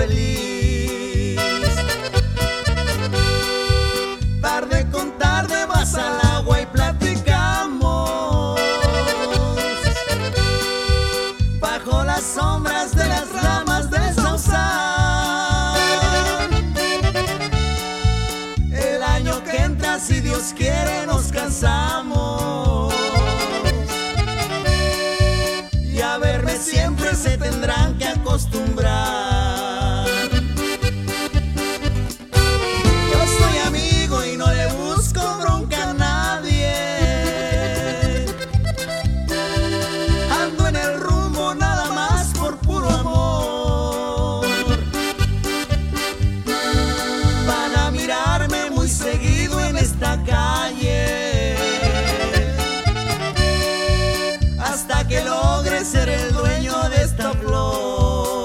feliz. Tarde con tarde vas al agua y platicamos bajo las sombras de las ramas del sausal. El año que entra, si Dios quiere, nos casamos y a verme siempre se tendrán que acostumbrar. Yo soy amigo y no le busco bronca a nadie. Ando en el rumbo nada más por puro amor. Van a mirarme muy seguido en esta calle hasta que logre ser el dueño de esta flor.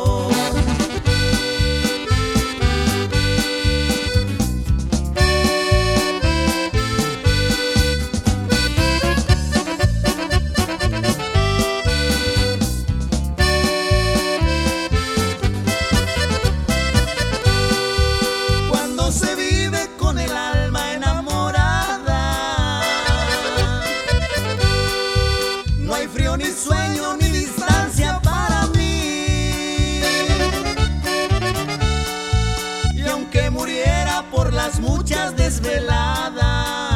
Cuando se vive con el alma enamorada, no hay frío ni sueño ni distancia para mí. Y aunque muriera por las muchas desveladas,